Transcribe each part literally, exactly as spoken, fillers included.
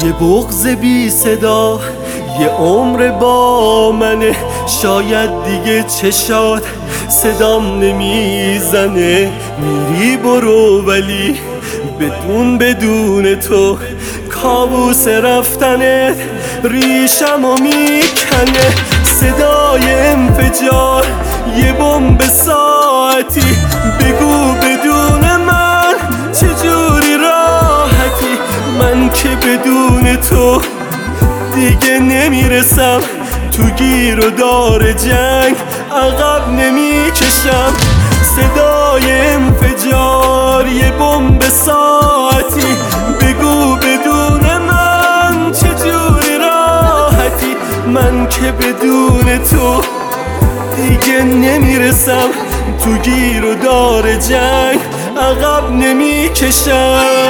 یه بغض بی صدا یه عمر با منه، شاید دیگه چشات صدام نمیزنه. میری برو ولی بدون بدون تو کابوس رفتنت ریشمو میکنه. صدای انفجار یه بمب ساعتی، بگو بدون من چجوری راحتی. من که بدون تو دیگه نمیرسم، تو گیر و دار جنگ عقب نمیکشم. صدای انفجار یه بمب ساعتی، بگو بدون من چجوری راحتی. من که بدون تو دیگه نمیرسم، تو گیر و دار جنگ عقب نمیکشم.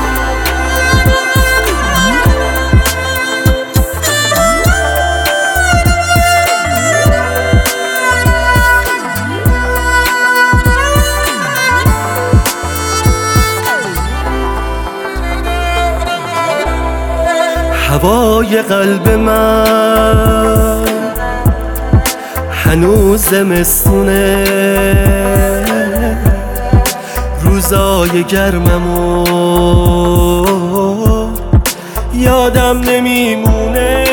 هوای قلب من هنوز زمستونه، روزای گرممو یادم نمیمونه.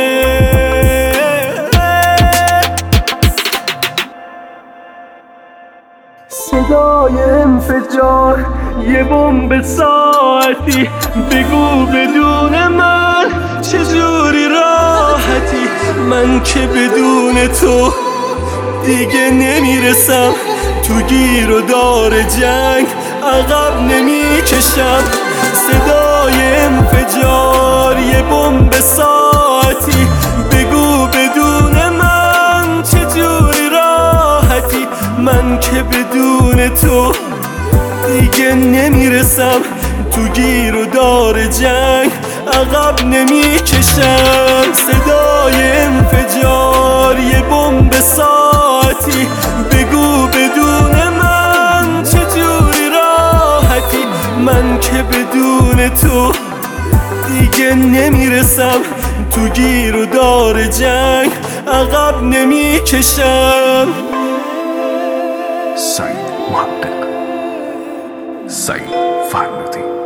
صدای انفجار یه بمب ساعتی، بگو بدون من چجوری راحتی. من که بدون تو دیگه نمیرسم، تو گیر و دار جنگ عقب نمیکشم. صدای انفجار یه بمب ساعتی، بگو بدون من چجوری راحتی. من که بدون تو دیگه نمیرسم، تو گیر و دار جنگ عقب نمیکشم. صدای انفجار یه بمب ساعتی، بگو بدون من چجوری راحتی. من که بدون تو دیگه نمیرسم، تو گیر و دار جنگ عقب نمیکشم. سعید محقق، سعید فرمودی.